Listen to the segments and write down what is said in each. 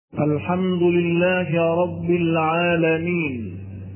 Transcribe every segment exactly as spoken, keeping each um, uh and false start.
الحمد لله رب العالمين.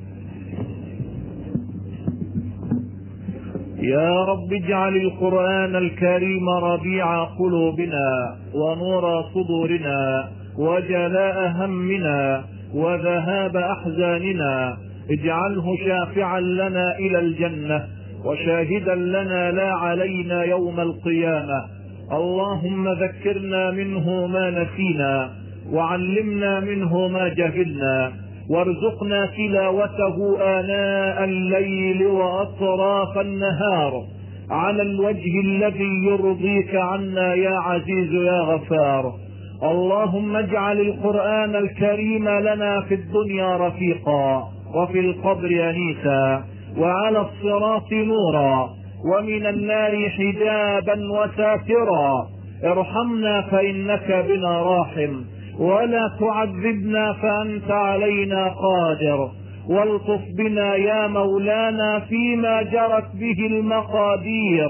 يا رب اجعل القرآن الكريم ربيع قلوبنا ونور صدورنا وجلاء همنا وذهاب أحزاننا. اجعله شافعا لنا إلى الجنة وشاهدا لنا لا علينا يوم القيامة. اللهم ذكرنا منه ما نسينا وعلمنا منه ما جهلنا وارزقنا تلاوته آناء الليل وأطراف النهار على الوجه الذي يرضيك عنا يا عزيز يا غفار. اللهم اجعل القرآن الكريم لنا في الدنيا رفيقا وفي القبر أنيسا وعلى الصراط نورا ومن النار حجابا وساترا. ارحمنا فإنك بنا راحم ولا تعذبنا فأنت علينا قادر. والطف بنا يا مولانا فيما جرت به المقادير.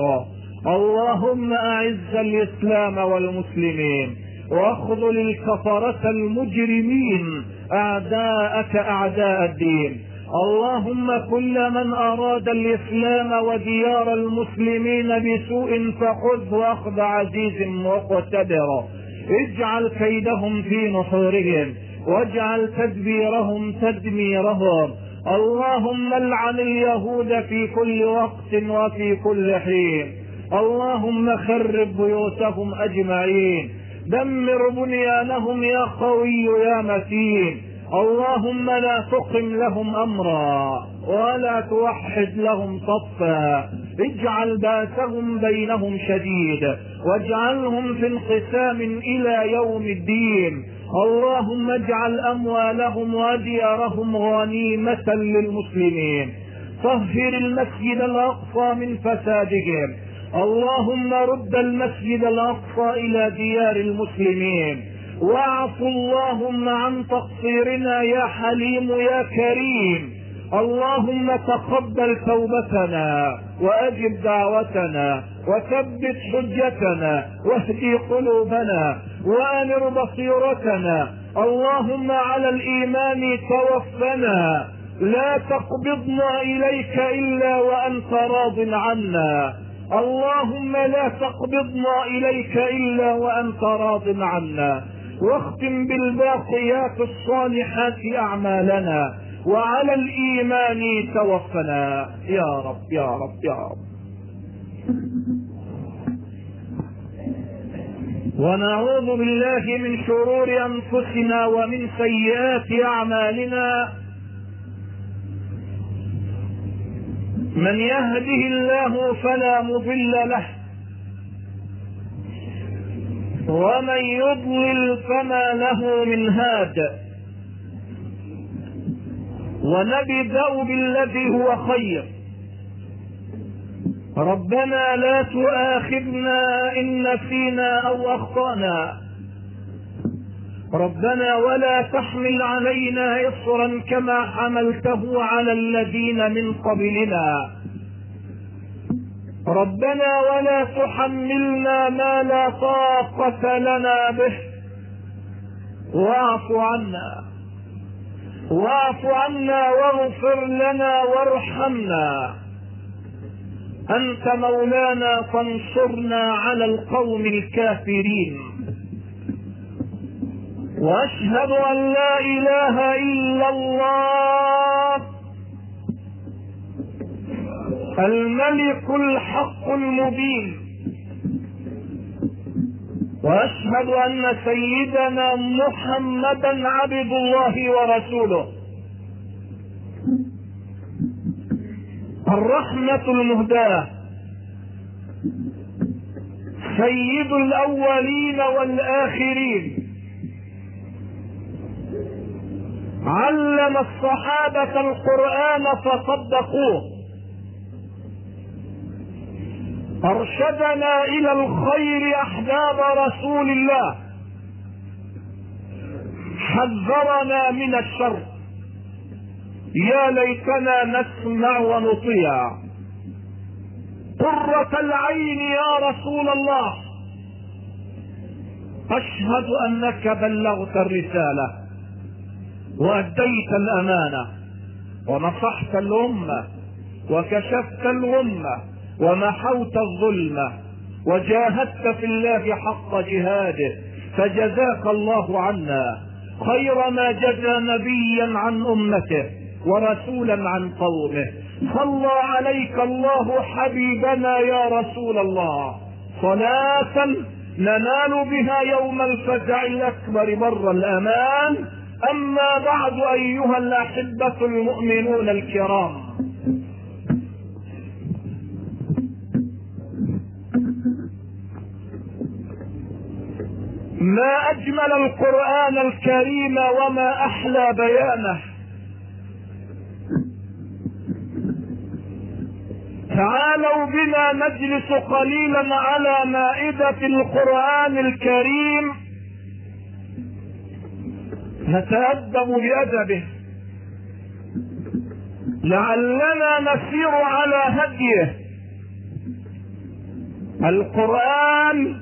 اللهم أعز الإسلام والمسلمين واخذل الكفرة المجرمين أعداءك أعداء الدين. اللهم كل من أراد الإسلام وديار المسلمين بسوء فخذه أخذ عزيز مقتدر. اجعل كيدهم في نحورهم واجعل تدبيرهم تدميرهم. اللهم العن اليهود في كل وقت وفي كل حين. اللهم خرب بيوتهم أجمعين، دمر بنيانهم يا قوي يا متين. اللهم لا تقم لهم أمرا ولا توحد لهم صفا. اجعل باسهم بينهم شديد واجعلهم في انقسام إلى يوم الدين. اللهم اجعل أموالهم وديارهم غنيمة للمسلمين. طهر المسجد الأقصى من فسادهم. اللهم رد المسجد الأقصى إلى ديار المسلمين. واعف اللهم عن تقصيرنا يا حليم يا كريم. اللهم تقبل توبتنا وأجب دعوتنا وثبت حجتنا واهدي قلوبنا وأنر بصيرتنا. اللهم على الإيمان توفنا، لا تقبضنا إليك إلا وأنت راض عنا. اللهم لا تقبضنا إليك إلا وأنت راض عنا. واختم بالباقيات الصالحات أعمالنا وعلى الإيمان توفنا يا رب يا رب يا رب. ونعوذ بالله من شرور أنفسنا ومن سيئات أعمالنا. من يهده الله فلا مضل له ومن يضلل فما له من هاد. ونبدأ بالذي هو خير. ربنا لا تؤاخذنا إن نسينا أو أخطأنا. ربنا ولا تحمل علينا إصرا كما حملته على الذين من قبلنا. ربنا ولا تحملنا ما لا طاقة لنا به. واعف عنا واعف عنا واغفر لنا وارحمنا. أنت مولانا فانصرنا على القوم الكافرين. وأشهد أن لا إله إلا الله الملك الحق المبين. وأشهد أن سيدنا محمدا عبد الله ورسوله، الرحمة المهداة، سيد الأولين والآخرين. علم الصحابة القرآن فصدقوه. أرشدنا إلى الخير أحباب رسول الله. حذرنا من الشر. يا ليتنا نسمع ونطيع. قرة العين يا رسول الله. أشهد أنك بلغت الرسالة وأديت الأمانة ونصحت الأمة وكشفت الغمة ومحوت الظلمة وجاهدت في الله حق جهاده، فجزاك الله عنا خير ما جزى نبيا عن أمته ورسولا عن قومه. صلى عليك الله حبيبنا يا رسول الله صلاة ننال بها يوم الفزع الأكبر بر الأمان. أما بعد أيها الأحبة المؤمنون الكرام، ما أجمل القرآن الكريم وما أحلى بيانه. تعالوا بنا نجلس قليلا على مائدة القرآن الكريم نتأدب بأدبه، لعلنا نسير على هديه. القرآن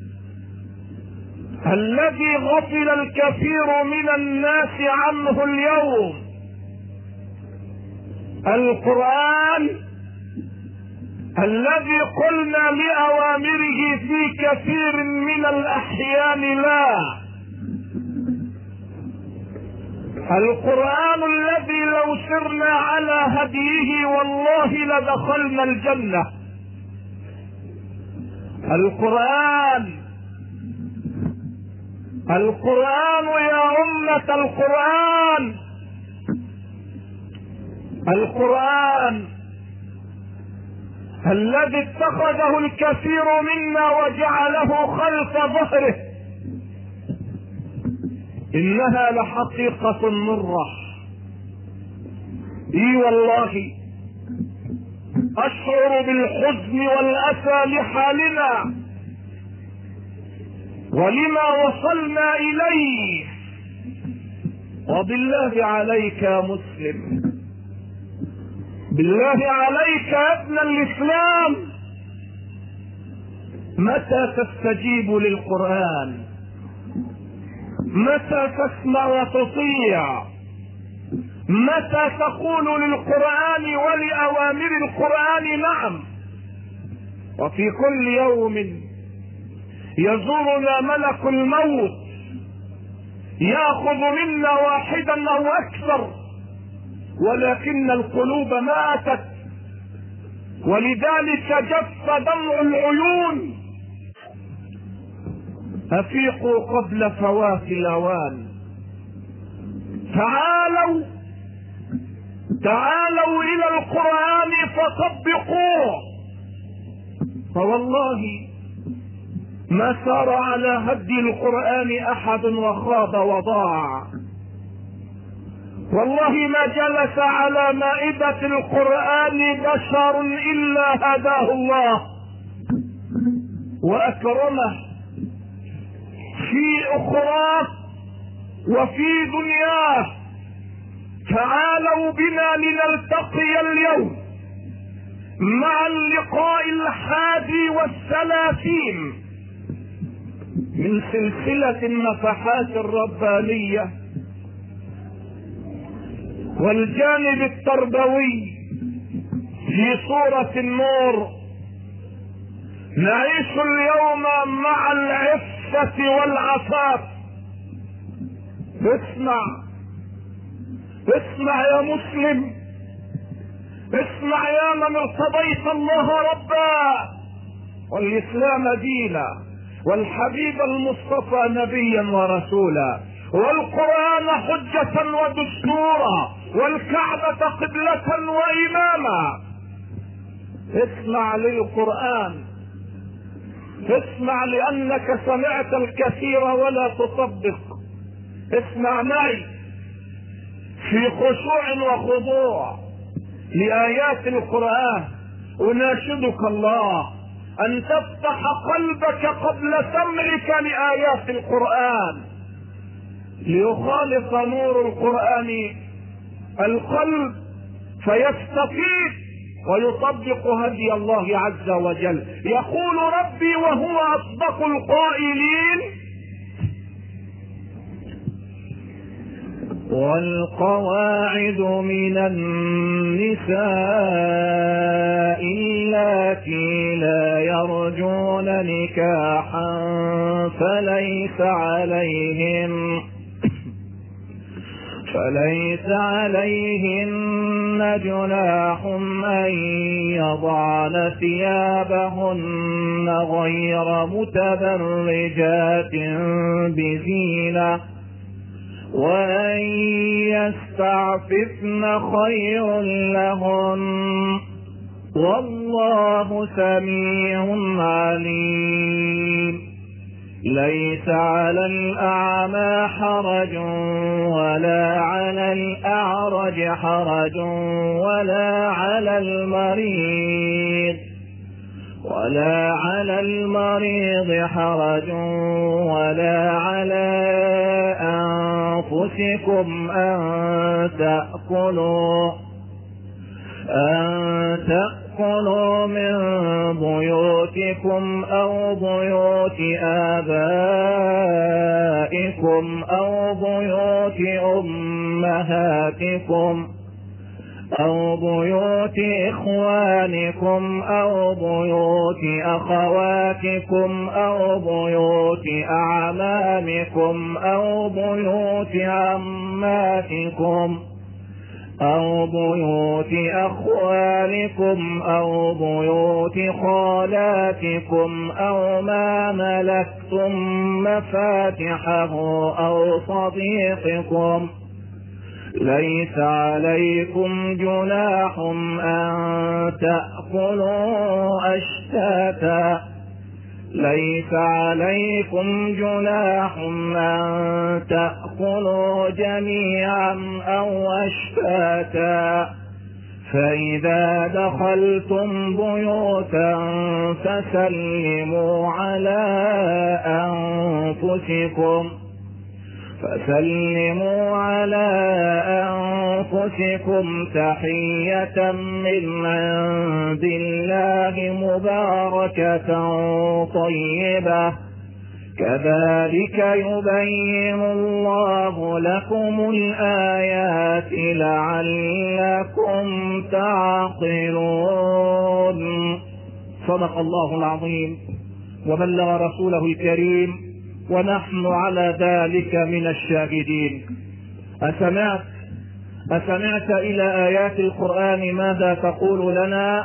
الذي غفل الكثير من الناس عنه اليوم، القرآن الذي قلنا لأوامره في كثير من الأحيان لا، القرآن الذي لو سرنا على هديه والله لدخلنا الجنة. القرآن القرآن يا أمة القرآن، القرآن الذي اتخذه الكثير منا وجعله خلف ظهره، إنها لحقيقة مرة. اي والله أشعر بالحزن والأسى لحالنا ولما وصلنا إليه. وبالله عليك يا مسلم، بالله عليك يا ابن الإسلام، متى تستجيب للقرآن؟ متى تسمع وتطيع؟ متى تقول للقرآن ولأوامر القرآن نعم؟ وفي كل يوم يزورنا ملك الموت يأخذ منا واحدا أو أكثر، ولكن القلوب ماتت، ولذلك جف دمع العيون. أفيقوا قبل فوات الأوان. تعالوا تعالوا إلى القرآن فطبقوه، فوالله ما سار على هدي القرآن أحد وخاب وضاع. والله ما جلس على مائدة القرآن بشر إلا هداه الله وأكرمه في أخراه وفي دنياه. تعالوا بنا لنلتقي اليوم مع اللقاء الحادي والثلاثين من سلسلة النفحات الربانية والجانب التربوي في سورة النور. نعيش اليوم مع العفة والعفاف. اسمع اسمع يا مسلم، اسمع يا من ارتضيت الله ربا والإسلام دينا والحبيب المصطفى نبيا ورسولا والقرآن حجة ودستورا والكعبة قبلة وإماما. اسمع للقرآن، اسمع لأنك سمعت الكثير ولا تطبق. اسمع معي في خشوع وخضوع لآيات القرآن. أناشدك الله أن تفتح قلبك قبل سمعك لآيات القرآن ليخالط نور القرآن القلب فيستفيد ويطبق هدي الله عز وجل. يقول ربي وهو أصدق القائلين والقواعد من النساء اللاتي لا يرجون نكاحا فليس عليهن فليس عليهن جناح أن يضعن ثيابهن غير متبرجات بزينة وأن يستعففن خير لهن والله سميع عليم. ليس على الأعمى حرج ولا على الأعرج حرج ولا على المريض ولا على المريض حرج ولا على أنفسكم أن تأكلوا أن تأكلوا من بيوتكم أو بيوت آبائكم أو بيوت أمهاتكم أو بيوت إخوانكم أو بيوت أخواتكم أو بيوت أعمامكم أو بيوت عماتكم أو بيوت أخوالكم أو بيوت خالاتكم أو ما ملكتم مفاتحه أو صديقكم. ليس عليكم جناح أن تأكلوا أشتاتا ليس عليكم جناح أن تأكلوا جميعا أو أشتاتا فإذا دخلتم بيوتا فسلموا على أنفسكم فسلموا على أنفسكم تحية من عند الله مباركة طيبة كذلك يبين الله لكم الآيات لعلكم تعقلون. صدق الله العظيم وبلغ رسوله الكريم ونحن على ذلك من الشاهدين. أسمعت أسمعت إلى آيات القرآن ماذا تقول لنا؟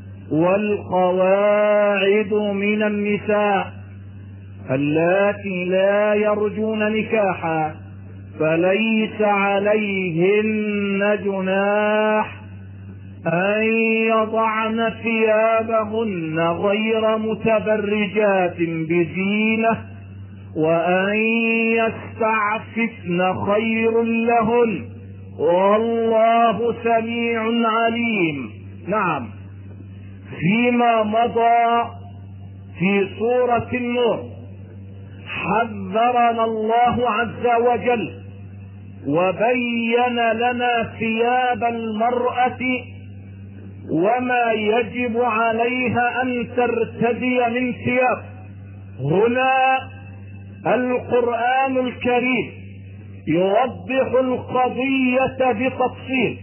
والقواعد من النساء اللاتي لا يرجون نكاحا فليس عليهن جناح أن يضعن ثيابهن غير متبرجات بزينة وأن يستعففن خير لهن والله سميع عليم. نعم، فيما مضى في سورة النور حذرنا الله عز وجل وبين لنا ثياب المرأة وما يجب عليها أن ترتدي من ثياب. هنا القرآن الكريم يوضح القضية بتفصيل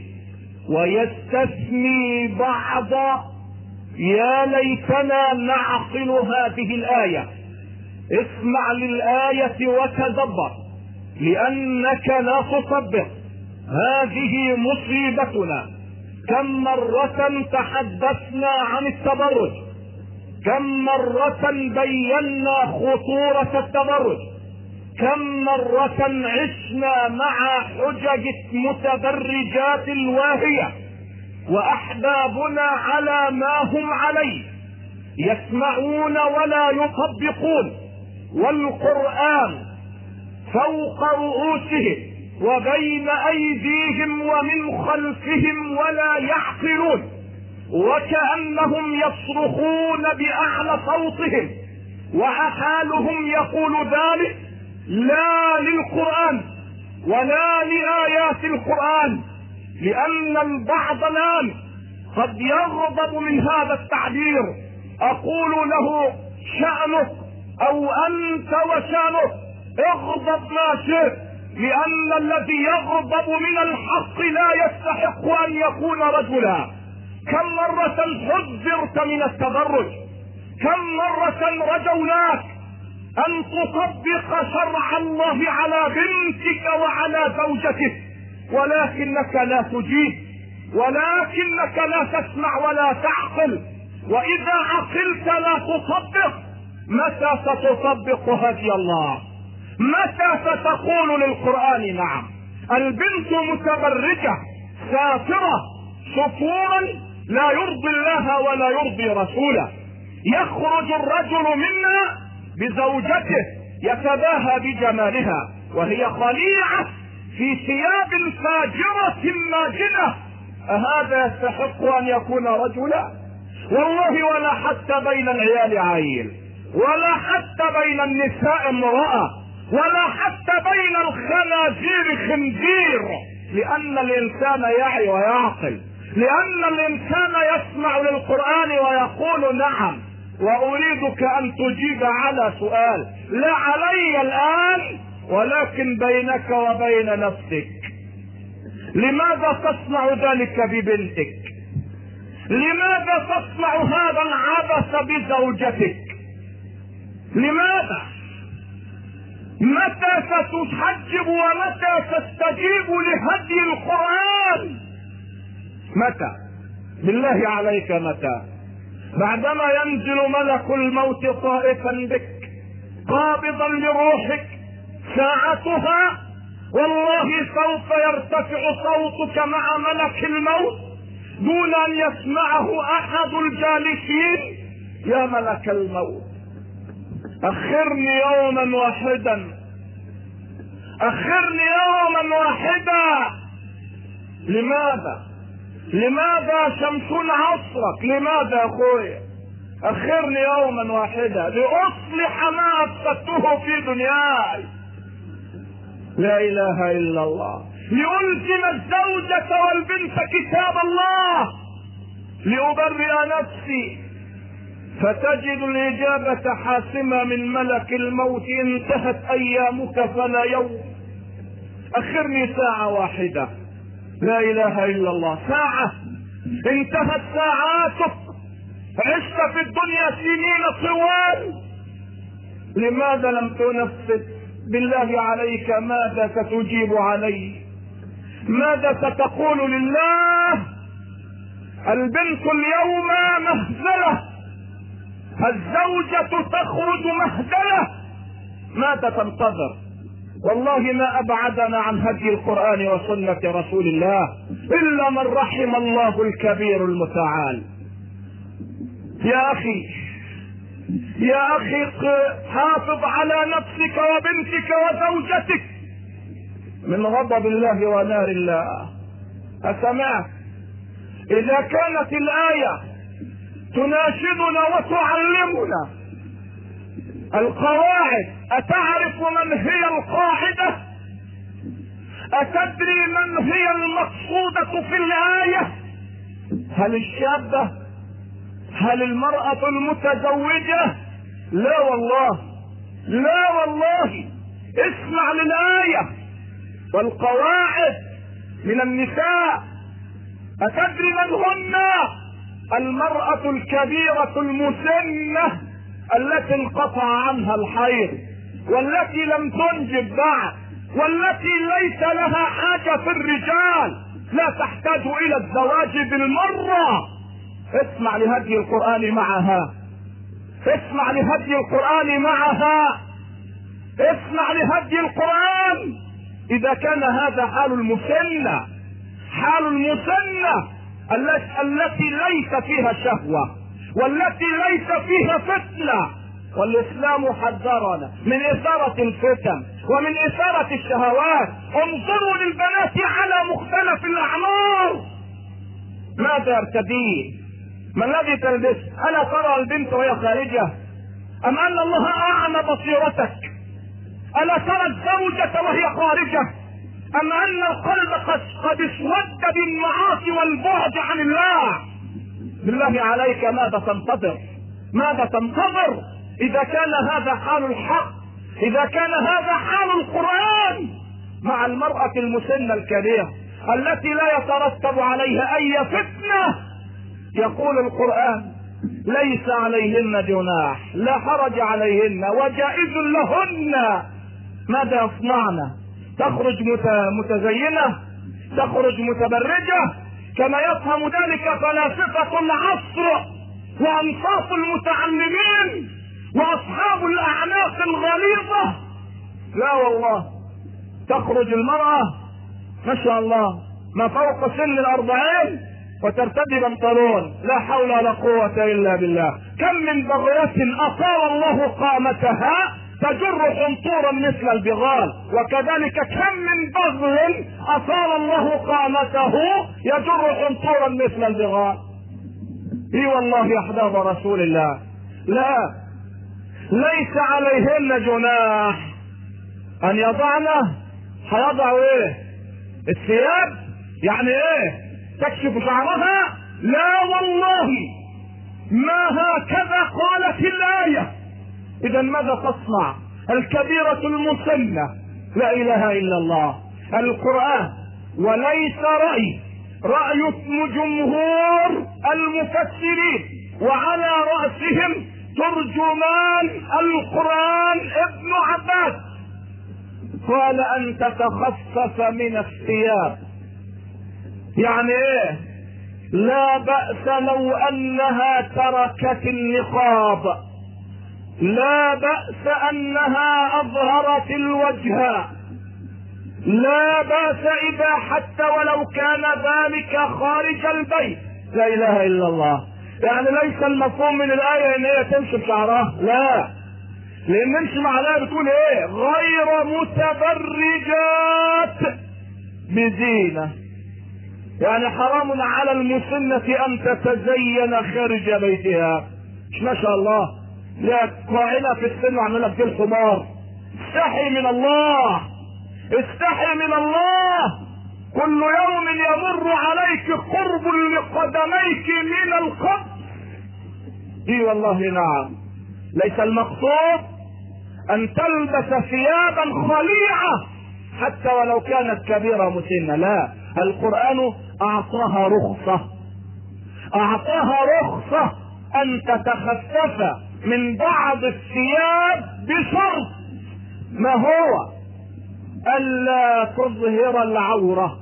ويستثني بعض. يا ليتنا نعقل هذه الآية. اسمع للآية وتدبر لأنك لا تصدق. هذه مصيبتنا. كم مرة تحدثنا عن التبرج، كم مرة بينا خطورة التبرج، كم مرة عشنا مع حجج متبرجات الواهية وأحبابنا على ما هم عليه يسمعون ولا يطبقون، والقرآن فوق رؤوسهم وبين أيديهم ومن خلفهم ولا يعقلون، وكأنهم يصرخون بأعلى صوتهم وحالهم يقول ذلك لا للقرآن ولا لآيات القرآن، لأن البعض الآن قد يغضب من هذا التعبير. أقول له شأنك أو أنت وشأنك، اغضب ما شئت، لأن الذي يغضب من الحق لا يستحق أن يكون رجلا. كم مرة حذرت من التبرج، كم مرة رجوناك أن تطبق شرع الله على بنتك وعلى زوجتك، ولكنك لا تجيب، ولكنك لا تسمع ولا تعقل. وإذا عقلت لا تطبق. متى ستطبق هدي الله؟ متى ستقول للقرآن نعم؟ البنت متبرجة سافرة سفورا لا يرضي الله ولا يرضي رسوله. يخرج الرجل منا بزوجته يتباهى بجمالها وهي خليعة في ثياب فاجرة ماجنة. أهذا يستحق أن يكون رجلا؟ والله ولا حتى بين العيال عيل، ولا حتى بين النساء امرأة، ولا حتى بين الخنازير خنزير. لأن الإنسان يعي ويعقل، لأن الإنسان يسمع للقرآن ويقول نعم. وأريدك أن تجيب على سؤال لا علي الآن ولكن بينك وبين نفسك. لماذا تصنع ذلك ببنتك؟ لماذا تصنع هذا العبث بزوجتك؟ لماذا؟ متى ستحجب ومتى تستجيب لهدي القرآن؟ متى؟ بالله عليك متى؟ بعدما ينزل ملك الموت طائفا بك قابضا لروحك ساعتها والله سوف يرتفع صوتك مع ملك الموت دون ان يسمعه احد الجالسين. يا ملك الموت اخرني يوما واحدا، اخرني يوما واحدا. لماذا؟ لماذا شمسون عصرك؟ لماذا يا اخويا؟ اخرني يوما واحدا لاصلح ما افسدته في دنياي. لا اله الا الله. لألزم الزوجة والبنت كتاب الله، لأبرئ نفسي. فتجد الإجابة حاسمة من ملك الموت انتهت أيامك فلا يوم. أخرني ساعة واحدة. لا إله إلا الله. ساعة انتهت ساعاتك، عشت في الدنيا سنين طوال. لماذا لم تنفذ؟ بالله عليك ماذا ستجيب علي؟ ماذا ستقول لله؟ البنت اليوم مهزلة، الزوجة تخرج مهزلة. ماذا تنتظر؟ والله ما أبعدنا عن هدي القرآن وسنة رسول الله إلا من رحم الله الكبير المتعال. يا أخي يا أخي حافظ على نفسك وبنتك وزوجتك من غضب الله ونار الله. أسمعت؟ إذا كانت الآية تناشدنا وتعلمنا القواعد، أتعرف من هي القاعدة؟ أتدري من هي المقصودة في الآية؟ هل الشابة؟ هل المرأة المتزوجة؟ لا والله، لا والله. اسمع للآية والقواعد من النساء. أتدري من هن؟ المرأة الكبيرة المسنة التي انقطع عنها الحيض، والتي لم تنجب بعد، والتي ليس لها حاجة في الرجال، لا تحتاج إلى الزواج بالمرة. اسمع لهدي القرآن معها، اسمع لهدي القرآن معها، اسمع لهدي القرآن. إذا كان هذا حال المسنة، حال المسنة التي ليس فيها شهوة والتي ليس فيها فتنة، والإسلام حذرنا من إثارة الفتن ومن إثارة الشهوات. انظروا للبنات على مختلف الأعمار ماذا يرتدين، ما الذي تلبس. ألا ترى البنت وهي خارجة أم أن الله أعمى بصيرتك؟ ألا ترى الزوجة وهي خارجة أم أن القلب قد اسود بالمعاصي والبعد عن الله؟ بالله عليك ماذا تنتظر؟ ماذا تنتظر؟ إذا كان هذا حال الحق، إذا كان هذا حال القرآن، مع المرأة المسنة الكبيرة التي لا يترتب عليها اي فتنة، يقول القرآن ليس عليهن جناح، لا حرج عليهن وجائز لهن ماذا يصنعن؟ تخرج متزينة، تخرج متبرجة، كما يفهم ذلك فلاسفة العصر وانصاف المتعلمين واصحاب الاعناق الغليظة. لا والله، تخرج المرأة ما شاء الله ما فوق سن الاربعين وترتدي بنطلون، لا حول ولا قوة الا بالله. كم من بغية اطال الله قامتها تجر حنطورا مثل البغال، وكذلك كم من بغل اطال الله قامته يجر حنطورا مثل البغال. اي والله يا احباب رسول الله، لا ليس عليهن جناح ان يضعن. هيضعوا ايه؟ الثياب؟ يعني ايه؟ تكشف شعرها؟ لا والله، ما هكذا قالت الآية. اذا ماذا تصنع الكبيرة المسنة؟ لا اله الا الله، القرآن وليس رأي رأي جمهور المفسرين، وعلى رأسهم ترجمان القرآن ابن عباس، قال ان تتخفف من الثياب. يعني ايه؟ لا بأس لو انها تركت النقاب، لا بأس انها اظهرت الوجه، لا بأس اذا حتى ولو كان ذلك خارج البيت. لا اله الا الله. يعني ليس المفهوم من الآية ان هي تمشي بشعرها، لا، لان نمشي مع الآية بتقول ايه؟ غير متبرجات بزينة. يعني حرام على المسنة ان تتزين خارج بيتها. مش ما شاء الله لا قاعدة في السن وعملها في الحمار. استحي من الله، استحي من الله. كل يوم يمر عليك قرب لقدميك من القبر. اي والله نعم. ليس المقصود ان تلبس ثيابا خليعة حتى ولو كانت كبيرة مسنة، لا، القرآن اعطاها رخصة، اعطاها رخصة ان تتخفف من بعض الثياب بشرط، ما هو؟ الا تظهر العورة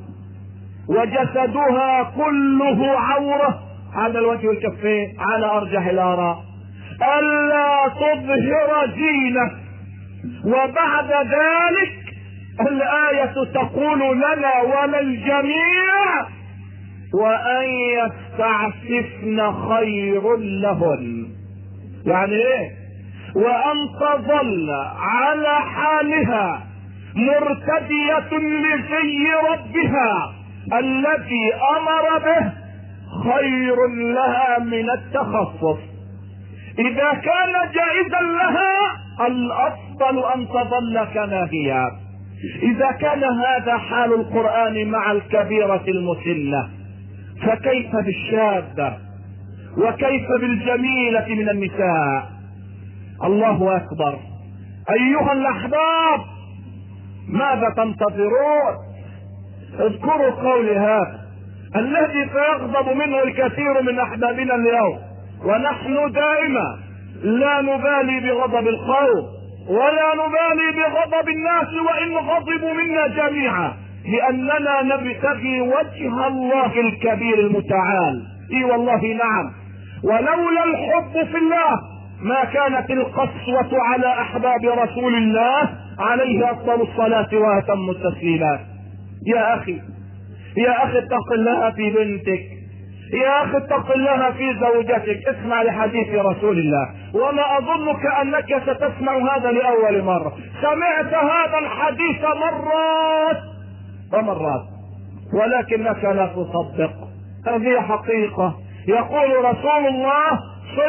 وجسدها كله عورة على الوجه والكفين على ارجح الاراء، الا تظهر زينة. وبعد ذلك الآية تقول لنا وللجميع وان يستعففن خير لهن. يعني ايه؟ وان تظل على حالها مرتدية لزي ربها الذي امر به خير لها من التخصص. اذا كان جائزا لها الافضل ان تظل كما هي. اذا كان هذا حال القرآن مع الكبيرة المسنة، فكيف بالشابة وكيف بالجميلة من النساء؟ الله اكبر. ايها الاحباب، ماذا تنتظرون؟ اذكروا قولي هذا الذي سيغضب منه الكثير من احبابنا اليوم، ونحن دائما لا نبالي بغضب القوم ولا نبالي بغضب الناس وان غضبوا منا جميعا، لاننا نبتغي وجه الله الكبير المتعال. اي والله نعم. ولولا الحب في الله ما كانت القسوة على احباب رسول الله عليه افضل الصلاة واتم التسليمات. يا اخي، يا اخي اتق الله في بنتك، يا اخي اتق الله في زوجتك. اسمع لحديث رسول الله، وما اظنك انك ستسمع هذا لاول مرة. سمعت هذا الحديث مرات ومرات ولكنك لا تصدق. هذه حقيقة. يقول رسول الله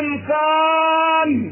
صنفان،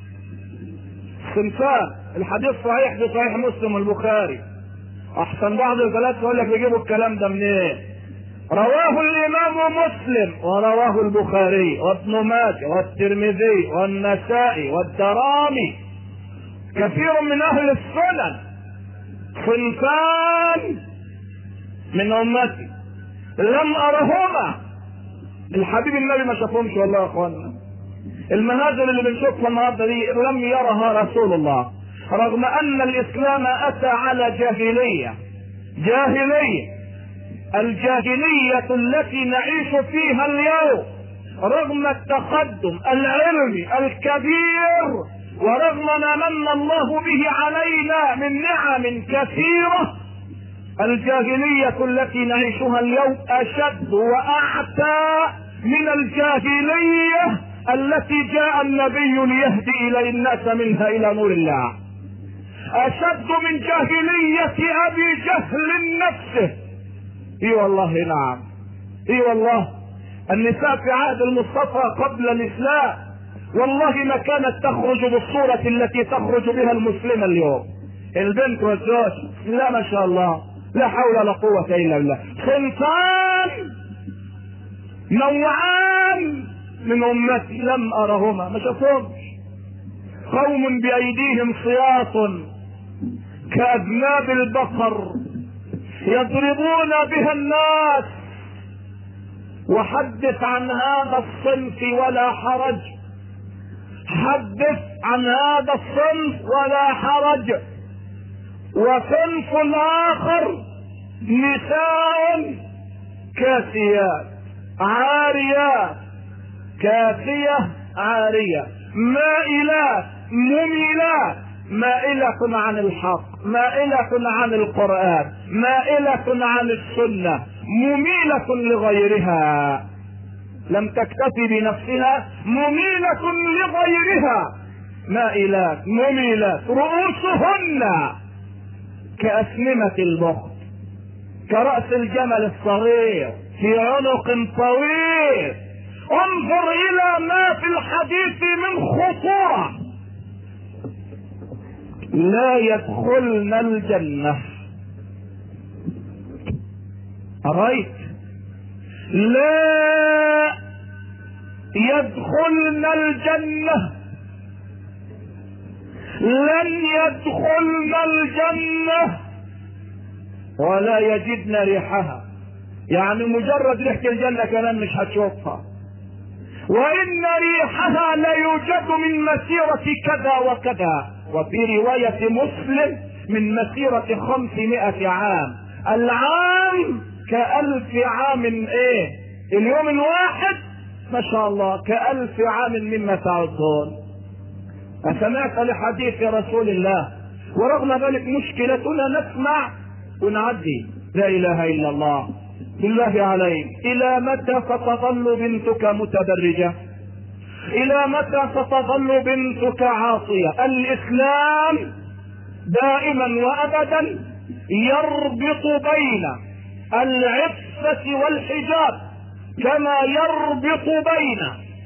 صنفان. الحديث صحيح في صحيح مسلم والبخاري. احسن بعض الثلاثة يقول لك يجيبوا الكلام ده منين؟ رواه الامام مسلم ورواه البخاري وابن ماجه والترمذي والنسائي والدرامي. كثير من اهل السنن صنفان من امتي لم ارهما. الحبيب النبي ما شافهمش والله يا اخوانا. المنازل اللي بنشوفها النهارده دي لم يرها رسول الله، رغم ان الاسلام اتى على جاهليه. جاهليه الجاهليه التي نعيش فيها اليوم، رغم التقدم العلمي الكبير ورغم ما من الله به علينا من نعم كثيره، الجاهليه التي نعيشها اليوم اشد واعتى من الجاهليه التي جاء النبي ليهدي الى الناس منها الى نور الله. اشد من جاهليه ابي جهل نفسه. اي والله نعم، اي والله. النساء في عهد المصطفى قبل الاسلام والله ما كانت تخرج بالصورة التي تخرج بها المسلمة اليوم. البنت والزوج لا ما شاء الله لا حول ولا قوة الا بالله. صنفان نوعان من امتي لم ارهما، ما شافهمش. قوم بايديهم صياط كاذناب البقر يضربون بها الناس. وحدث عن هذا الصنف ولا حرج، حدث عن هذا الصنف ولا حرج. وصنف اخر نساء كاسيات عاريات، كاسية عارية، مائلات مميلات، مائلة عن الحق، مائلة عن القرآن، مائلة عن السنة، مميلة لغيرها. لم تكتفي بنفسها، مميلة لغيرها. مائلات مميلات، رؤوسهن كأسنمة البخت، كرأس الجمل الصغير في عنق طويل. انظر الى ما في الحديث من خطورة. لا يدخلن الجنة. أرأيت؟ لا يدخلن الجنة، لن يدخلن الجنة ولا يجدن ريحها. يعني مجرد ريحة الجنة كمان مش هتشوفها. وإن ريحها لا يوجد من مسيرة كذا وكذا، وفي رواية مسلم من مسيرة خمسمائة عام. العام كألف عام. ايه اليوم الواحد ما شاء الله كألف عام مما تعدون. أسمعت لحديث رسول الله، ورغم ذلك مشكلتنا نسمع ونعدي. لا إله إلا الله. بالله عليك، إلى متى ستظل بنتك متبرجة؟ إلى متى ستظل بنتك عاصية؟ الإسلام دائما وأبدا يربط بين العفة والحجاب كما يربط بين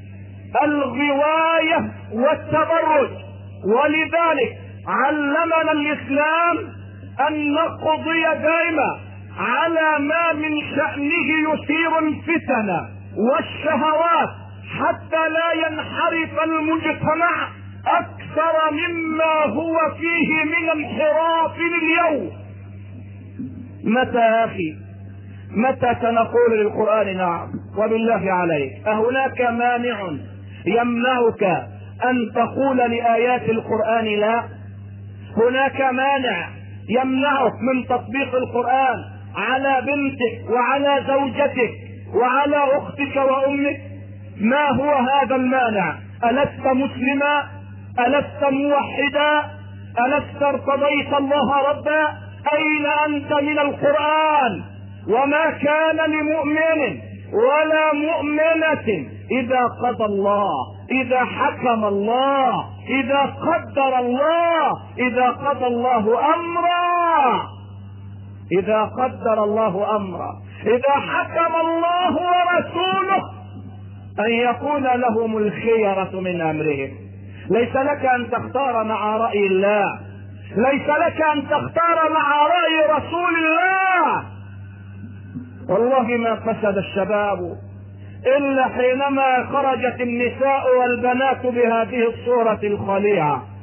الغواية والتبرج. ولذلك علمنا الإسلام أن نقضي دائما على ما من شأنه يثير الفتن والشهوات حتى لا ينحرف المجتمع أكثر مما هو فيه من انحراف اليوم. متى يا أخي متى سنقول للقرآن نعم؟ وبالله عليك أهناك مانع يمنعك أن تقول لآيات القرآن لا؟ هناك مانع يمنعك من تطبيق القرآن على بنتك وعلى زوجتك وعلى أختك وأمك؟ ما هو هذا المانع؟ ألست مسلما؟ ألست موحدا؟ ألست ارتضيت الله ربا؟ أين أنت من القرآن؟ وما كان لمؤمن ولا مؤمنة إذا قضى الله، إذا حكم الله، إذا قدر الله، إذا قضى الله أمرا، إذا قدر الله أمرا، إذا حكم الله ورسوله أن يكون لهم الخيرة من أمرهم. ليس لك أن تختار مع رأي الله، ليس لك أن تختار مع رأي رسول الله. والله ما فسد الشباب إلا حينما خرجت النساء والبنات بهذه الصورة الخليعة.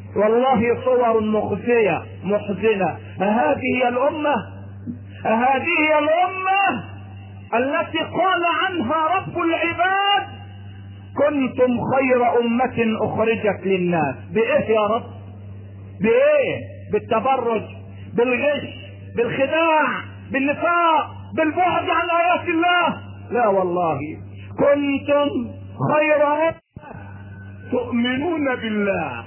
والله صور مخزية محزنة. أهذه هي الأمة؟ أهذه هي الأمة التي قال عنها رب العباد كنتم خير أمة أخرجت للناس؟ بإيه يا رب؟ بإيه؟ بالتبرج، بالغش، بالخداع، بالنفاق، بالبعد عن آيات الله؟ لا والله، كنتم خير أمة تؤمنون بالله.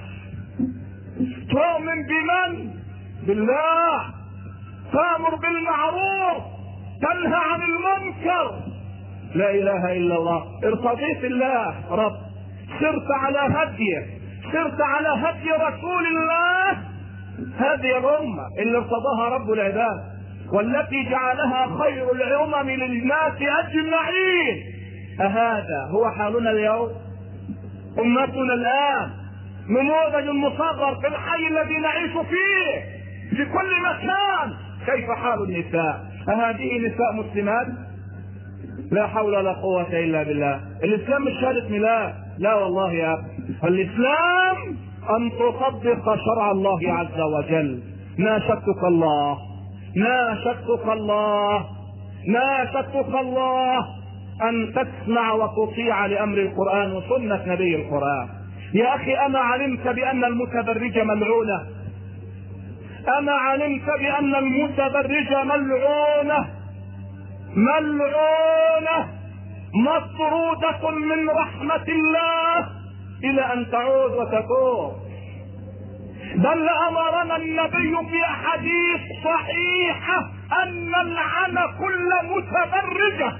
تؤمن بمن؟ بالله. تأمر بالمعروف، تنهى عن المنكر. لا اله الا الله. ارتضيت الله رب، سرت على هديه، سرت على هدي رسول الله. هذه الامه اللي ارتضاها رب العباد، والتي جعلها خير الامم للناس اجمعين. أهذا هو حالنا اليوم؟ امتنا الان نموذج مصغر في الحي الذي نعيش فيه في كل مكان. كيف حال النساء؟ أهذه نساء مسلمات؟ لا حول ولا قوة إلا بالله. الإسلام مش شهادة ميلاد، لا والله يا أخي. الإسلام أن تطبق شرع الله عز وجل. ناشدتك الله، ناشدتك الله، ناشدتك الله أن تسمع وتطيع لأمر القرآن وسنة نبي القرآن. يا أخي أما علمت بأن المتبرجة ملعونة؟ أما علمت بأن المتبرجة ملعونة؟ ملعونة مطرودة من رحمة الله إلى أن تعود وتكون. بل أمرنا النبي في أحاديث صحيحة أن نلعن كل متبرجة.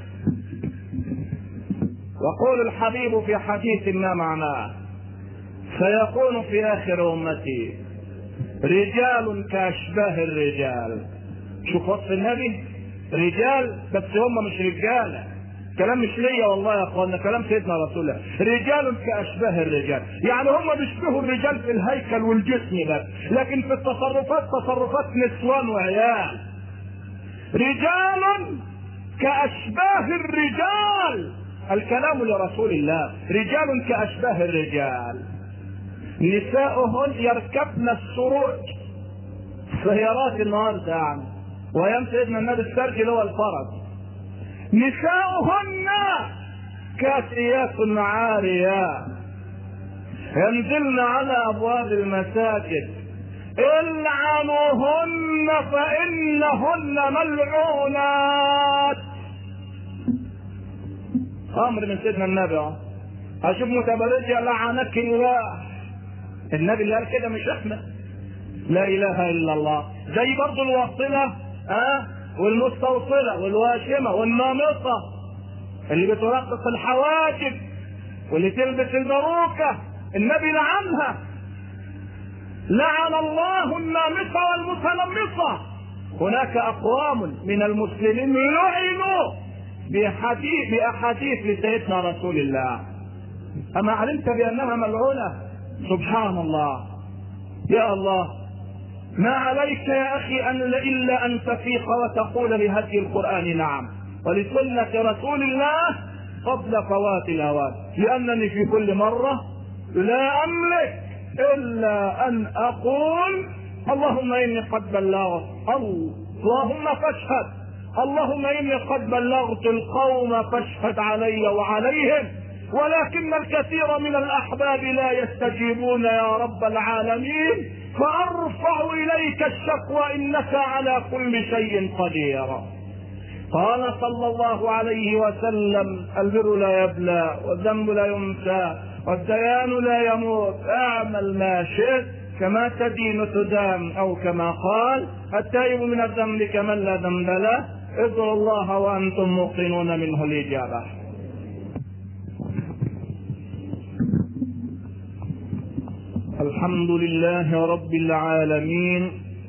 يقول الحبيب في حديث ما معناه: سيكون في آخر أمتي رجال كأشباه الرجال. شوف وصف النبي، رجال بس هم مش رجاله. كلام مش ليا والله يا اخوانا، كلام سيدنا رسول الله. رجال كأشباه الرجال، يعني هم بيشبهوا الرجال في الهيكل والجسم بس، لكن في التصرفات تصرفات نسوان وعيال. رجال كأشباه الرجال، الكلام لرسول الله. رجال كأشباه الرجال، نساؤهن يركبن السروج، سيارات النهارده يعني، وايام سيدنا النبي السرج اللي هو الفرج. نساؤهن كاسيات عاريات ينزلن على ابواب المساجد العنوهن فانهن ملعونات. امر من سيدنا النبي. اشوف متبرجه لعنك الله. النبي اللي قال كده مش احنا. لا اله الا الله. زي برضه الواصله ها والمستوصله والواشمه والنامصه اللي بترقص الحواجب واللي تلبس الباروكه، النبي لعنها. لعن الله النامصه والمتنمصه. هناك اقوام من المسلمين لعنوا بحديث باحاديث لسيدنا رسول الله. اما علمت بانها ملعونه؟ سبحان الله. يا الله، ما عليك يا اخي ان الا ان تفيق وتقول لهدي القران نعم ولسنه رسول الله قبل فوات الاوان. لانني في كل مره لا املك الا ان اقول اللهم اني قد بلغت، اللهم فاشهد، اللهم اني قد بلغت القوم فاشهد علي وعليهم، ولكن الكثير من الاحباب لا يستجيبون يا رب العالمين، فارفع اليك الشكوى انك على كل شيء قدير. قال صلى الله عليه وسلم: البر لا يبلى والذنب لا ينسى والديان لا يموت، اعمل ما شئت كما تدين تدان، او كما قال: التائب من الذنب كمن لا ذنب له، ادعوا الله وانتم موقنون منه الاجابه. الحمد لله رب العالمين،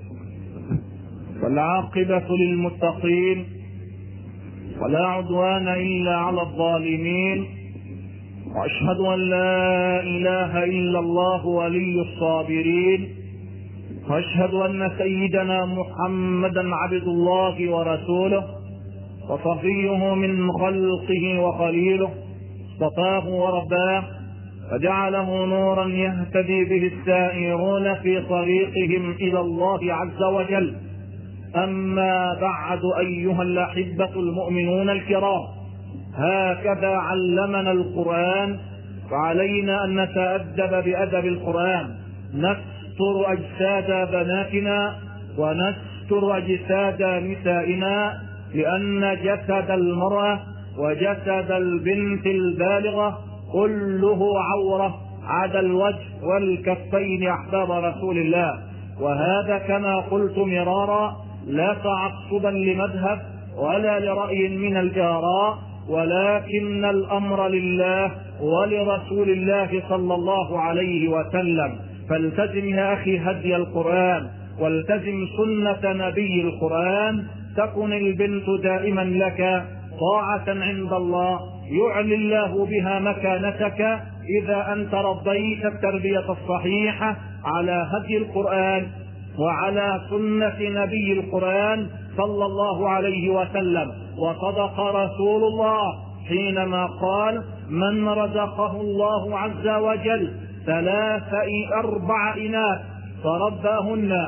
والعاقبة للمتقين، ولا عدوان إلا على الظالمين، وأشهد أن لا إله إلا الله ولي الصابرين، وأشهد أن سيدنا محمدا عبد الله ورسوله وصفيه من خلقه وخليله، اصطفاه ورباه فجعله نورا يهتدي به السائرون في طريقهم إلى الله عز وجل. أما بعد أيها الأحبة المؤمنون الكرام، هكذا علمنا القرآن، فعلينا أن نتأدب بأدب القرآن، نستر أجساد بناتنا ونستر أجساد نسائنا، لأن جسد المرأة وجسد البنت البالغة كله عورة عدا الوجه والكفين أحباب رسول الله. وهذا كما قلت مرارا لا تعصبا لمذهب ولا لرأي من الآراء، ولكن الأمر لله ولرسول الله صلى الله عليه وسلم. فالتزم يا أخي هدي القرآن، والتزم سنة نبي القرآن، تكن البنت دائما لك طاعة عند الله، يعلي الله بها مكانتك إذا أنت ربيت التربية الصحيحة على هدي القرآن وعلى سنة نبي القرآن صلى الله عليه وسلم. وصدق رسول الله حينما قال: من رزقه الله عز وجل ثلاث أربع إناث فرباهن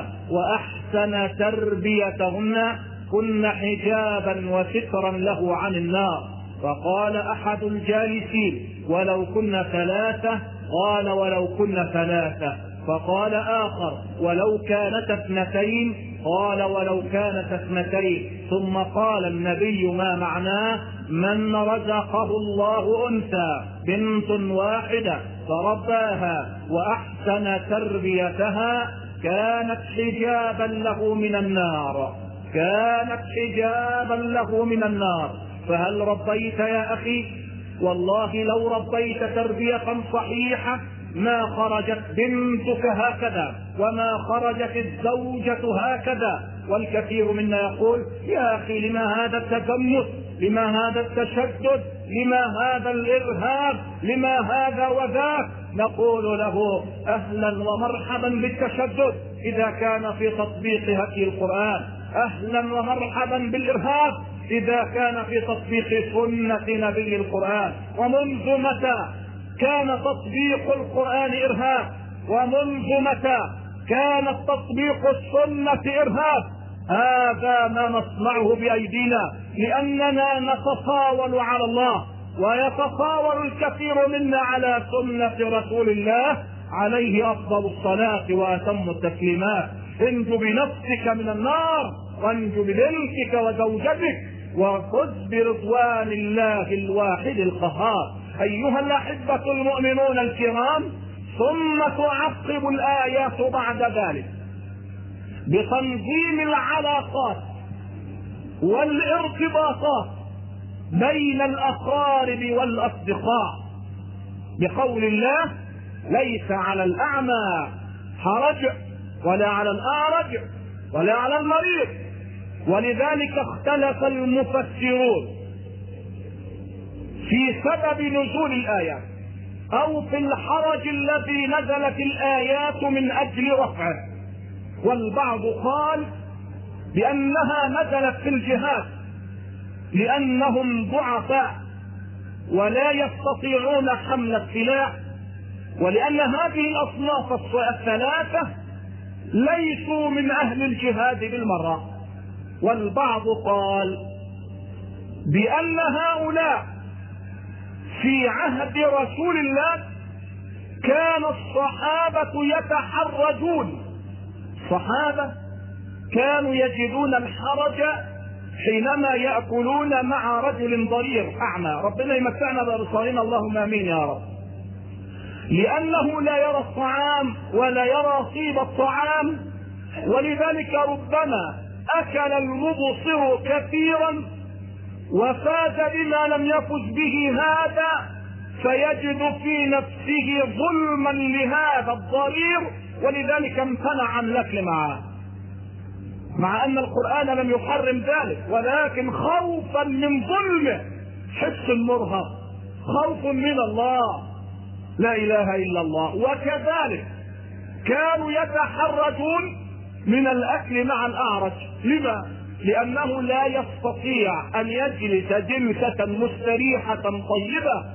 وأحسن تربيتهن كن حجابا وسترا له عن النار. فقال أحد الجالسين: ولو كنا ثلاثة؟ قال: ولو كنا ثلاثة. فقال آخر: ولو كانت اثنتين؟ قال: ولو كانت اثنتين. ثم قال النبي ما معناه: من رزقه الله أنثى بنت واحدة فرباها وأحسن تربيتها كانت حجابا له من النار، كانت حجابا له من النار. فهل ربيت يا أخي؟ والله لو ربيت تربية صحيحة ما خرجت بنتك هكذا، وما خرجت الزوجة هكذا. والكثير منا يقول: يا أخي لما هذا التزمت، لما هذا التشدد، لما هذا الإرهاب، لما هذا وذاك؟ نقول له: أهلا ومرحبا بالتشدد إذا كان في تطبيق هدي القرآن، أهلا ومرحبا بالإرهاب إذا كان في تطبيق سنة نبي القرآن. ومنذ متى كان تطبيق القرآن إرهاب؟ ومنذ متى كان تطبيق السنة إرهاب؟ هذا ما نصنعه بأيدينا، لأننا نتطاول على الله ويتطاول الكثير منا على سنة رسول الله عليه أفضل الصلاة وأتم التسليمات. انجو بنفسك من النار، وانجو ببنتك وزوجتك، وخذ برضوان الله الواحد القهار. أيها الأحبة المؤمنون الكرام، ثم تعقب الآيات بعد ذلك بتنظيم العلاقات والارتباطات بين الأقارب والأصدقاء، بقول الله: ليس على الأعمى حرج ولا على الأعرج ولا على المريض. ولذلك اختلف المفسرون في سبب نزول الآيات أو في الحرج الذي نزلت الآيات من أجل رفعه. والبعض قال بأنها نزلت في الجهاد لأنهم ضعفاء ولا يستطيعون حمل السلاح، ولأن هذه الأصناف الثلاثة ليسوا من أهل الجهاد بالمرة. والبعض قال بأن هؤلاء في عهد رسول الله كان الصحابة يتحرجون، الصحابة كانوا يجدون الحرج حينما يأكلون مع رجل ضرير أعمى، ربنا يمتعنا بأبصارنا اللهم آمين يا رب، لأنه لا يرى الطعام ولا يرى طيب الطعام. ولذلك ربما أكل المبصر كثيرا وفاز بما لم يفز به هذا، فيجد في نفسه ظلما لهذا الضرير، ولذلك امتنع عن الأكل معه، مع أن القرآن لم يحرم ذلك، ولكن خوفا من ظلمه، حس مرهق، خوف من الله، لا إله إلا الله. وكذلك كانوا يتحرجون من الأكل مع الأعرج. لما؟ لأنه لا يستطيع أن يجلس جلسة مستريحة طيبة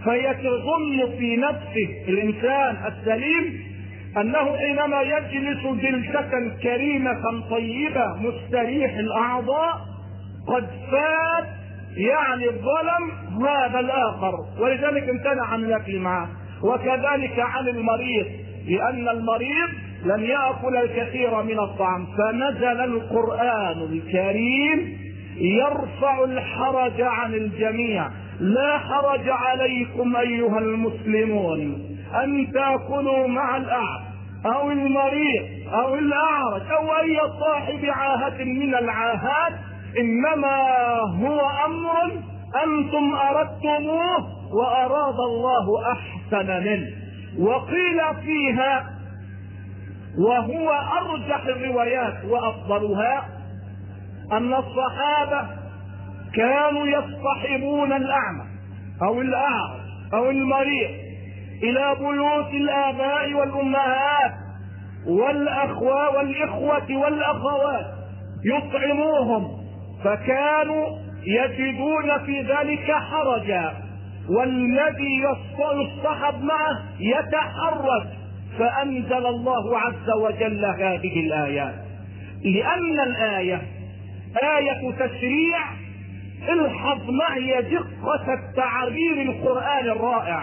فيظن في نفسه الإنسان السليم أنه حينما يجلس جلسة كريمة طيبة مستريح الأعضاء قد فات يعني الظلم هذا الآخر، ولذلك امتنع عن الأكل معه. وكذلك عن المريض، لأن المريض لم يأكل الكثير من الطعام، فنزل القرآن الكريم يرفع الحرج عن الجميع. لا حرج عليكم أيها المسلمون أن تأكلوا مع الأعمى أو المريض أو الأعرج أو أي صاحب عاهة من العاهات، إنما هو أمر أنتم أردتموه وأراد الله أحسن منه. وقيل فيها وهو أرجح الروايات وأفضلها أن الصحابة كانوا يصطحبون الأعمى أو الأعرج أو المريض إلى بيوت الآباء والأمهات والأخوة والإخوة والأخوات يطعموهم، فكانوا يجدون في ذلك حرجا، والذي يصطحب معه يتحرج. فأنزل الله عز وجل هذه الآيات، لأن الآية آية تشريع. الحظ معي دقة التعبير القرآن الرائع،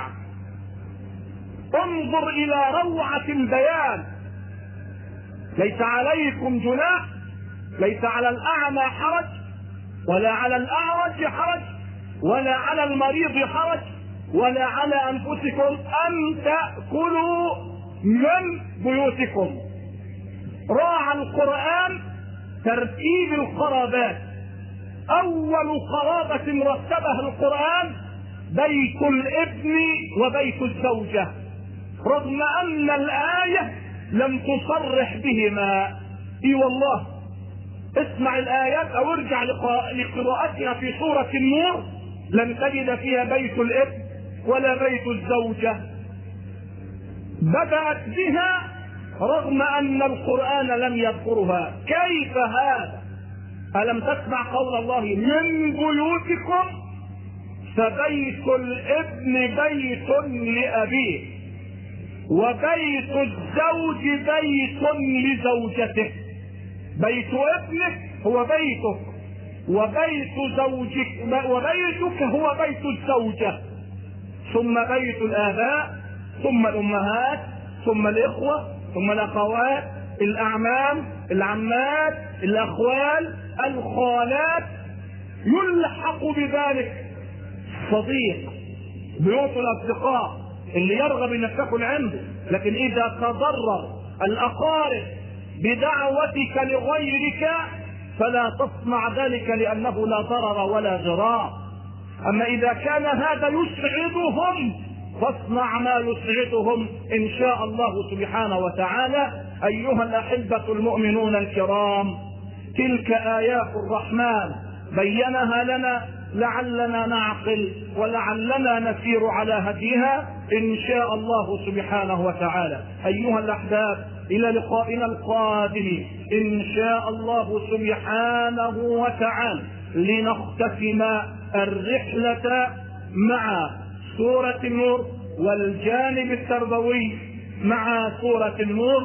انظر إلى روعة البيان. ليس عليكم جناح، ليس على الأعمى حرج ولا على الأعرج حرج ولا على المريض حرج ولا على أنفسكم أن تأكلوا من بيوتكم. راعى القرآن ترتيب القرابات. أول قرابة رتبها القرآن بيت الابن وبيت الزوجة، رغم أن الآية لم تصرح بهما. اي والله، اسمع الآيات أو ارجع لقراءتها في سورة النور لم تجد فيها بيت الابن ولا بيت الزوجة. بدأت بها رغم أن القرآن لم يذكرها. كيف هذا؟ ألم تسمع قول الله من بيوتكم؟ فبيت الابن بيت لأبيه، وبيت الزوج بيت لزوجته. بيت ابنك هو بيتك، وبيت زوجك وبيتك هو بيت الزوجة، ثم بيت الآباء، ثم الأمهات، ثم الإخوة، ثم الأخوات، الأعمام، العمات، الأخوال، الخالات، يلحق بذلك صديق، بيوت الأصدقاء اللي يرغب انك تاكل عنده. لكن إذا تضرر الأقارب بدعوتك لغيرك فلا تصنع ذلك، لأنه لا ضرر ولا ضرار. أما إذا كان هذا يسعدهم فاصنع ما يسعدهم إن شاء الله سبحانه وتعالى. أيها الأحبة المؤمنون الكرام، تلك آيات الرحمن بينها لنا لعلنا نعقل ولعلنا نسير على هديها إن شاء الله سبحانه وتعالى. أيها الأحباب، إلى لقائنا القادم إن شاء الله سبحانه وتعالى لنختتم الرحلة مع سورة النور والجانب التربوي مع سورة النور،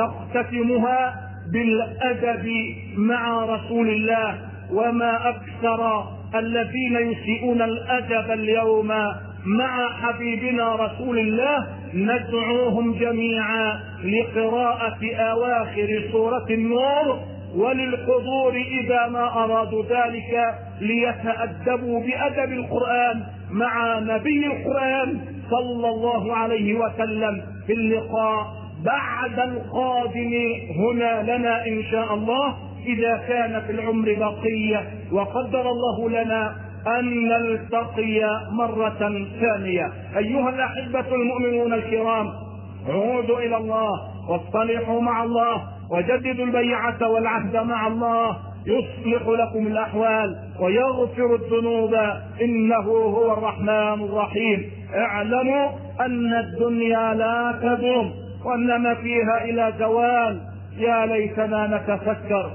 نختتمها بالأدب مع رسول الله. وما أكثر الذين يسيئون الأدب اليوم مع حبيبنا رسول الله. ندعوهم جميعا لقراءة أواخر سورة النور وللحضور إذا ما أرادوا ذلك ليتأدبوا بأدب القرآن مع نبي القرآن صلى الله عليه وسلم في اللقاء بعد القادم هنا لنا إن شاء الله، إذا كان في العمر بقية وقدر الله لنا أن نلتقي مرة ثانية. أيها الأحبة المؤمنون الكرام، عودوا إلى الله واصطلحوا مع الله وجددوا البيعة والعهد مع الله، يصلح لكم الأحوال ويغفر الذنوب إنه هو الرحمن الرحيم. اعلموا أن الدنيا لا تدوم وأن ما فيها إلى زوال. يا ليتنا نتفكر،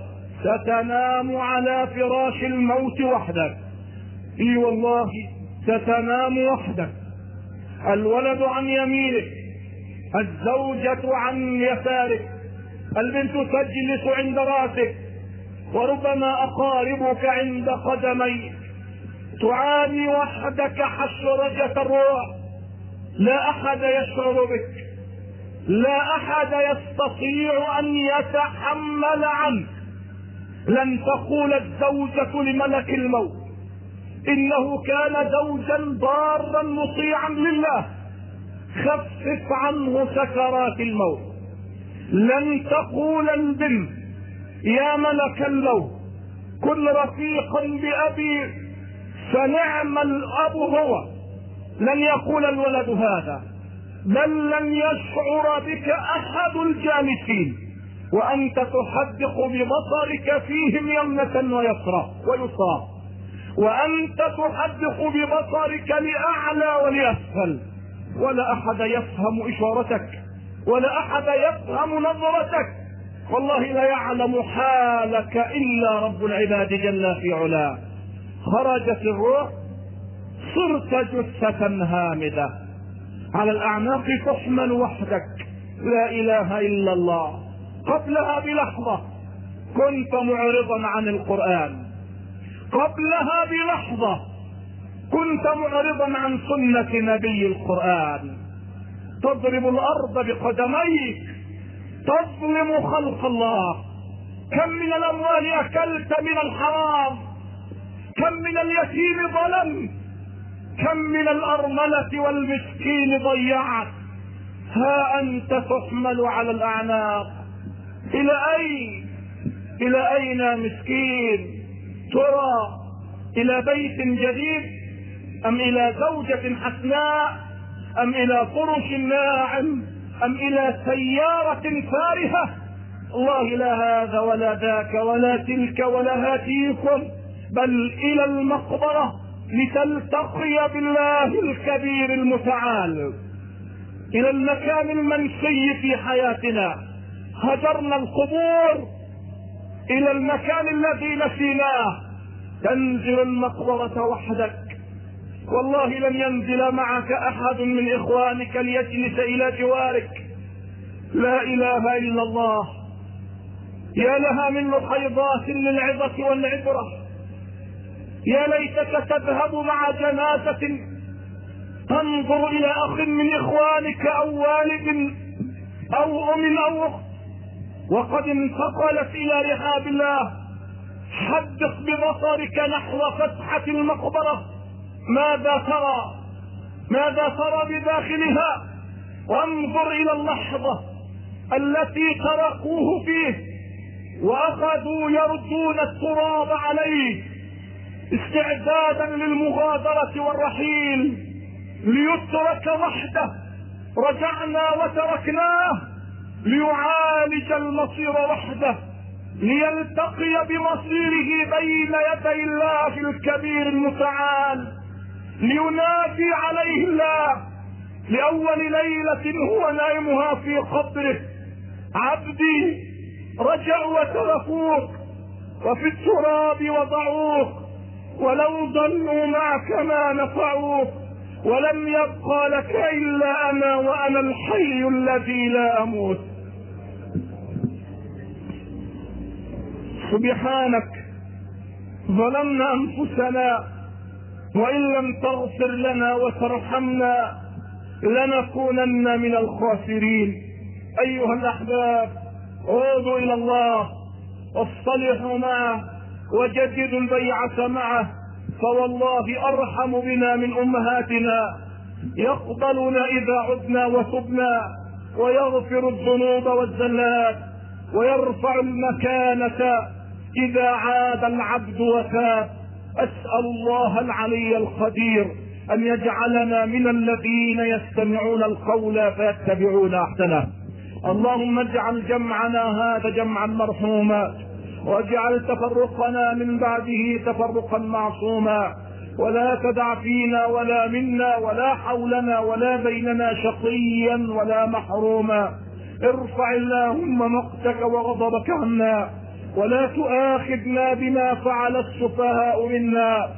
ستنام على فراش الموت وحدك. اي والله ستنام وحدك الولد عن يمينك، الزوجة عن يسارك، البنت تجلس عند راسك، وربما أقاربك عند قدميك. تعاني وحدك حشرجة الروح، لا أحد يشعر بك، لا أحد يستطيع أن يتحمل عنك. لن تقول الزوجة لملك الموت إنه كان زوجا ضارا مطيعا لله خفف عنه سكرات الموت. لن تقول البنت يا ملك الموت كن رفيقا بأبي فنعم الأب هو. لن يقول الولد هذا، بل لن يشعر بك أحد الجالسين وأنت تحدق ببصرك فيهم يمنة ويسرى ويسرى، وأنت تحدق ببصرك لأعلى ولأسفل، ولا أحد يفهم إشارتك ولا أحد يفهم نظرتك. والله لا يعلم حالك إلا رب العباد جل في علاه. خرجت الروح، صرت جثة هامدة على الأعناق تحمل وحدك، لا إله إلا الله. قبلها بلحظة كنت معرضا عن القرآن، قبلها بلحظة كنت معرضا عن سنة نبي القرآن، تضرب الأرض بقدميك، تظلم خلق الله. كم من الأموال أكلت من الحرام، كم من اليتيم ظلمت، كم من الأرملة والمسكين ضيعت. ها أنت تحمل على الأعناق. إلى أين؟ إلى أين مسكين؟ ترى إلى بيت جديد أم إلى زوجة حسناء أم إلى فرش ناعم أم إلى سيارة فارهة؟ الله لا هذا ولا ذاك ولا تلك ولا هاتيكم، بل إلى المقبرة لتلتقي بالله الكبير المتعال، إلى المكان المنسي في حياتنا. هجرنا القبور إلى المكان الذي نسيناه. تنزل المقبرة وحدك، والله لن ينزل معك أحد من إخوانك ليجلس إلى جوارك. لا إله إلا الله. يا لها من لحيضات للعظة والعبرة. يا ليتك تذهب مع جنازة تنظر إلى أخ من إخوانك أو والد أو أم أو أخت وقد انتقلت إلى رحاب الله. حدق ببصرك نحو فتحة المقبرة، ماذا ترى؟ ماذا ترى بداخلها؟ وانظر إلى اللحظة التي تركوه فيه وأخذوا يردون التراب عليه استعدادا للمغادرة والرحيل، ليترك وحده. رجعنا وتركناه ليعالج المصير وحده، ليلتقي بمصيره بين يدي الله الكبير المتعال، لينادي عليه الله لأول ليلة هو نائمها في قبره: عبدي رجعوا وتركوك وفي التراب وضعوك، ولو ضلوا معك ما نفعوك، ولم يبقى لك إلا أنا وأنا الحي الذي لا أموت. سبحانك ظلمنا أنفسنا، وإن لم تغفر لنا وترحمنا لنكونن من الخاسرين. أيها الأحباب، عودوا إلى الله واصطلحوا معه وجددوا البيعة معه، فوالله أرحم بنا من أمهاتنا. يقبلنا إذا عدنا وتبنا، ويغفر الذنوب والزلات، ويرفع المكانة إذا عاد العبد وتاب. أسأل الله العلي القدير أن يجعلنا من الذين يستمعون القول فيتبعون أحسنه. اللهم اجعل جمعنا هذا جمعا مرحوما، واجعل تفرقنا من بعده تفرقا معصوما، ولا تدع فينا ولا منا ولا حولنا ولا بيننا شقيا ولا محروما. ارفع اللهم مقتك وغضبك عنا، ولا تؤاخذنا بما فعل السفهاء منا.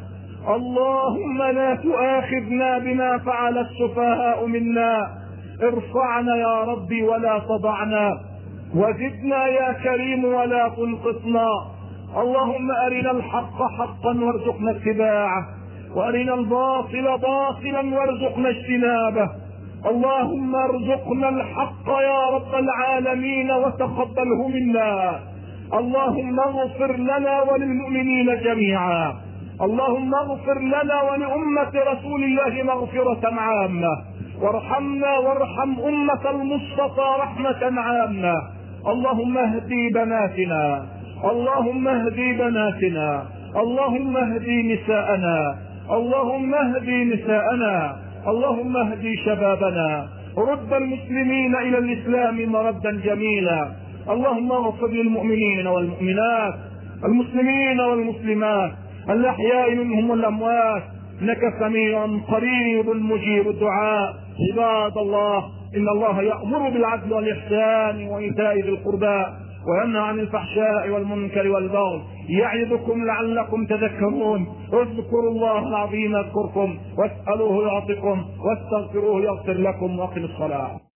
اللهم لا تؤاخذنا بما فعل السفهاء منا، ارفعنا يا ربي ولا تضعنا، وزدنا يا كريم ولا تنقصنا. اللهم أرنا الحق حقا وارزقنا اتباعه، وأرنا الباطل باطلا وارزقنا اجتنابه. اللهم ارزقنا الحق يا رب العالمين وتقبله منا. اللهم اغفر لنا وللمؤمنين جميعا. اللهم اغفر لنا ولأمة رسول الله مغفرة عامة، وارحمنا وارحم أمة المصطفى رحمة عامة. اللهم اهدي بناتنا، اللهم اهدي بناتنا، اللهم اهدي نساءنا، اللهم اهدي نساءنا، اللهم اهدي شبابنا، رد المسلمين الى الاسلام مردا جميلا. اللهم اغفر للمؤمنين والمؤمنات، المسلمين والمسلمات، الاحياء منهم والاموات، انك سميع قريب مجيب الدعاء. عباد الله، ان الله يأمر بالعدل والاحسان وايتاء ذي القربى وينهى عن الفحشاء والمنكر والبغي، يعظكم لعلكم تذكرون. اذكروا الله العظيم يذكركم، واسألوه يعطكم، واستغفروه يغفر لكم، واقم الصلاة.